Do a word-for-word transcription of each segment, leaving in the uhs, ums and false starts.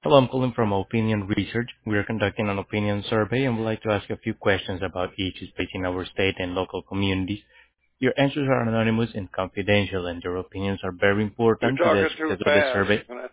Hello, I'm calling from Opinion Research. We are conducting an opinion survey and would like to ask a few questions about issues facing our state and local communities. Your answers are anonymous and confidential, and your opinions are very You're important to the talking too success of the fast. survey. Can I,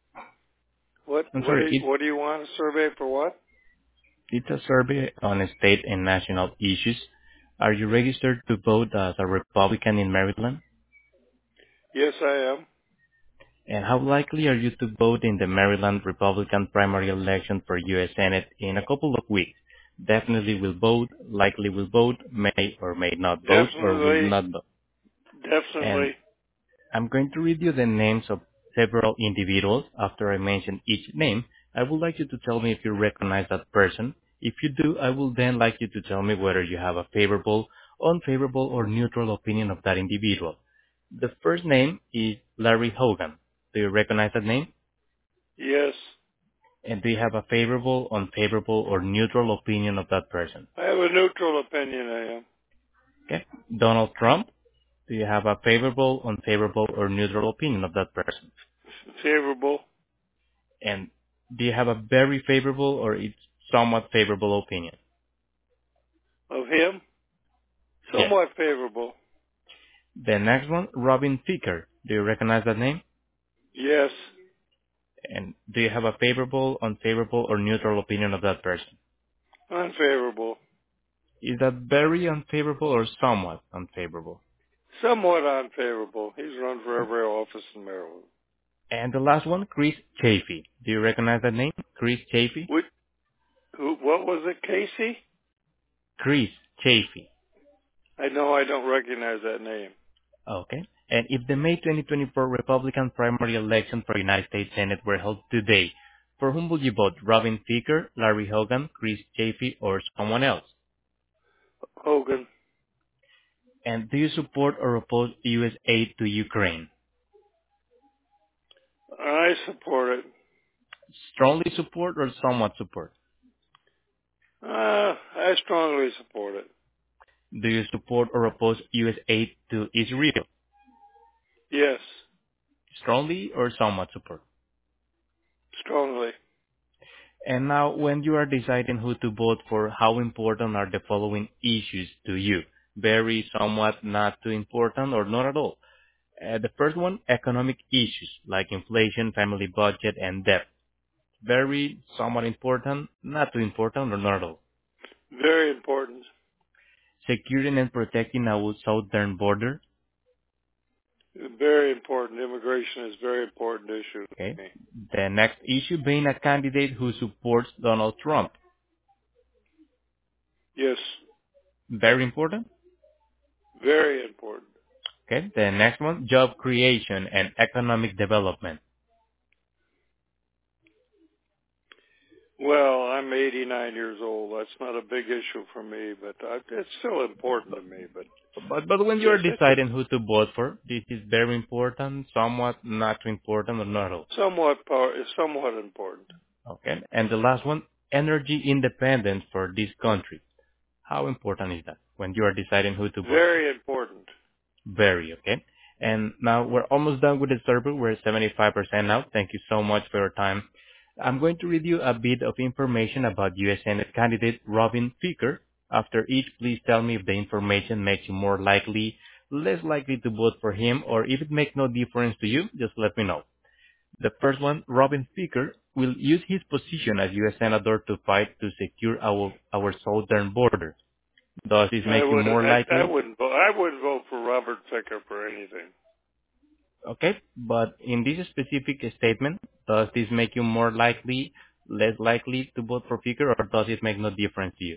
what I'm what do sorry, you, it, what do you want a survey for? What? it's a survey on state and national issues. Are you registered to vote as a Republican in Maryland? Yes, I am. And how likely are you to vote in the Maryland Republican primary election for U S Senate in a couple of weeks? Definitely will vote, likely will vote, may or may not vote, or will Definitely, not vote. And definitely. I'm going to read you the names of several individuals. After I mention each name, I would like you to tell me if you recognize that person. If you do, I will then like you to tell me whether you have a favorable, unfavorable, or neutral opinion of that individual. The first name is Larry Hogan. Do you recognize that name? Yes, And do you have a favorable, unfavorable, or neutral opinion of that person? I have a neutral opinion. I am Okay. Donald Trump. Do you have a favorable, unfavorable, or neutral opinion of that person? favorable And do you have a very favorable or it's somewhat favorable opinion? of him. Yes. Somewhat favorable. The next one, Robin Thicke. Do you recognize that name? Yes, And do you have a favorable, unfavorable, or neutral opinion of that person? unfavorable. Is that very unfavorable or somewhat unfavorable? Somewhat unfavorable. He's run for every office in Maryland. And the last one, Chris Chafee. Do you recognize that name? Chris Chafee? What? Who? What was it? Casey? Chris Chafee. I know. I don't recognize that name. Okay. And if the May twenty twenty-four Republican primary election for United States Senate were held today, for whom would you vote? Robin Thicke, Larry Hogan, Chris Chafee, or someone else? Hogan. And do you support or oppose U S aid to Ukraine? I support it. Strongly support or somewhat support? Uh, I strongly support it. Do you support or oppose U S aid to Israel? Yes, Strongly or somewhat support? strongly. And now, when you are deciding who to vote for, how important are the following issues to you? Very, somewhat, not too important, or not at all? Uh, the first one, economic issues like inflation, family budget, and debt. Very, somewhat important, not too important, or not at all. Very important. Securing and protecting our southern border. Very important. Immigration is a very important issue Okay. to me. The next issue, being a candidate who supports Donald Trump. Yes, Very important. very important. Okay. The next one, job creation and economic development. Well, I'm eighty-nine years old. That's not a big issue for me, but I, it's still important to me. But But but when you yes, are it's a deciding who to vote for, this is very important, somewhat not too important, or not at all. somewhat power, it's somewhat important. Okay. And the last one, energy independence for this country. How important is that when you are deciding who to vote for? Very important. Very, okay. And now we're almost done with the survey. We're at seventy-five percent now. Thank you so much for your time. I'm going to read you a bit of information about U S Senate candidate Robin Thicke. After each, please tell me if the information makes you more likely, less likely to vote for him, or if it makes no difference to you, just let me know. The first one, Robin Thicke will use his position as U S Senator to fight to secure our, our southern border. Does this I make you would, more I, I likely? wouldn't vote. I wouldn't vote for Robert Ficker for anything. Okay, but in this specific statement, does this make you more likely, less likely to vote for Thicke, or does it make no difference to you?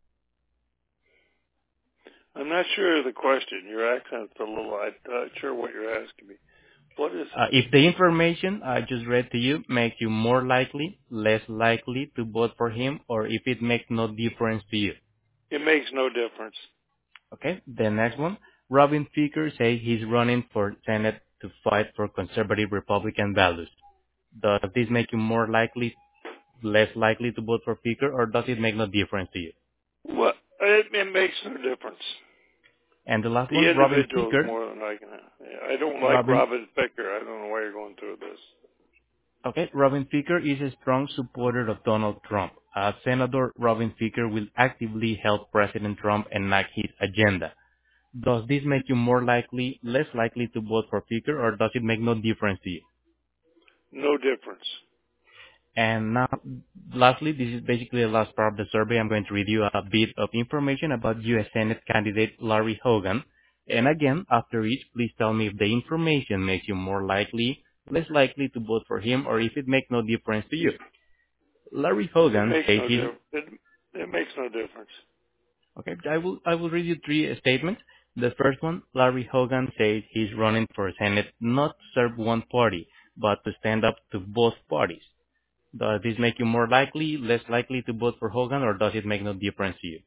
I'm not sure of the question. Your accent's a little. I'm not sure what you're asking me. What is? Uh, if the information I just read to you makes you more likely, less likely to vote for him, or if it makes no difference to you. It makes no difference. Okay, the next one. Robin Thicke says he's running for Senate to fight for conservative Republican values. Does this make you more likely, less likely to vote for Thicke, or does it make no difference to you? Well, it, it makes no difference. And the last The one, Robin individual is Thicke. more than I can. I don't like Robin, Robin Ficker. I don't know why you're going through this. Okay, Robin Ficker is a strong supporter of Donald Trump. Uh, Senator Robin Ficker will actively help President Trump enact his agenda. Does this make you more likely, less likely to vote for Ficker, or does it make no difference to you? No difference. And now, lastly, this is basically the last part of the survey. I'm going to read you a bit of information about U S Senate candidate Larry Hogan. And again, after each, please tell me if the information makes you more likely, less likely to vote for him, or if it makes no difference to you. Larry It Hogan makes says no he's difference. It, it makes no difference. okay. I will I will read you three statements. The first one, Larry Hogan says he's running for Senate not to serve one party, but to stand up to both parties. Does this make you more likely, less likely to vote for Hogan, or does it make no difference to you?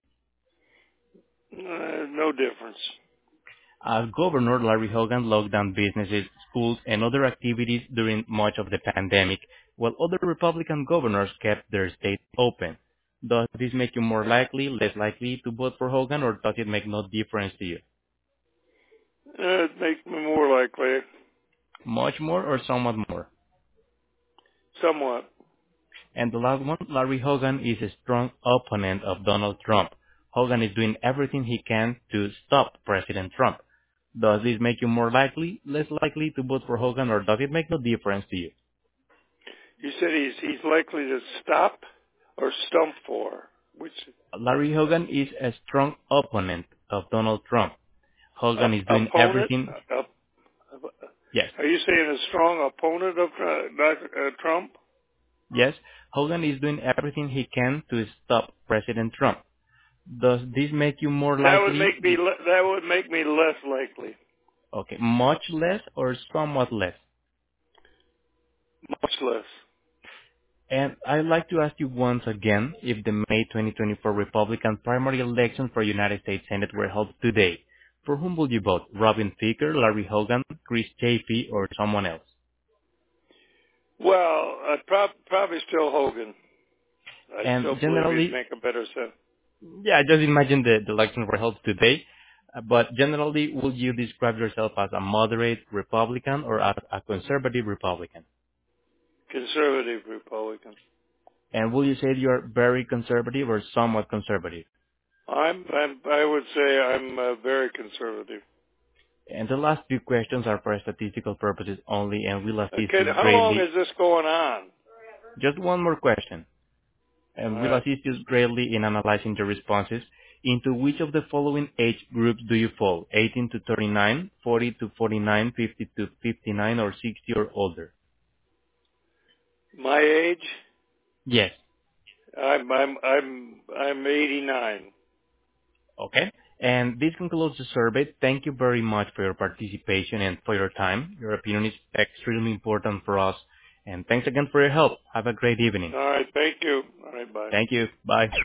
Uh, no difference. As governor, Larry Hogan locked down businesses, schools, and other activities during much of the pandemic, while other Republican governors kept their states open. Does this make you more likely, less likely to vote for Hogan, or does it make no difference to you? Uh, it makes me more likely. Much more or somewhat more? Somewhat. And the last one, Larry Hogan is a strong opponent of Donald Trump. Hogan is doing everything he can to stop President Trump. Does this make you more likely, less likely to vote for Hogan, or does it make no difference to you? You said he's he's likely to stop or stump for which Larry Hogan is a strong opponent of Donald Trump. Hogan is uh, doing opponent. everything. Uh, Yes, are you saying a strong opponent of uh, Doctor uh, Trump? yes, Hogan is doing everything he can to stop President Trump. Does this make you more That would likely? make me le- that would make me less likely. Okay, much less or somewhat less? Much less. And I'd like to ask you once again if the May twenty twenty-four Republican primary elections for United States Senate were held today. For whom would you vote? Robin Thicke, Larry Hogan, Chris Chafee, or someone else? Well, I'd prob- probably still Hogan. I still And believe he'd generally, make a better sense. yeah, just imagine the, the elections were held today. Uh, But generally, would you describe yourself as a moderate Republican or as a conservative Republican? Conservative Republican. And will you say you're very conservative or somewhat conservative? I'm, I'm I would say I'm uh, very conservative. And the last few questions are for statistical purposes only, and will assist Okay, you how long greatly. is this going on? Just one more question, All and will right. assist you greatly in analyzing the responses. Into which of the following age groups do you fall? eighteen to thirty-nine, forty to forty-nine, fifty to fifty-nine, or sixty or older? My age? Yes. I'm I'm I'm I'm eighty-nine. Okay. And this concludes the survey. Thank you very much for your participation and for your time. Your opinion is extremely important for us. And thanks again for your help. Have a great evening. All right. Thank you. All right. Bye. Thank you. Bye.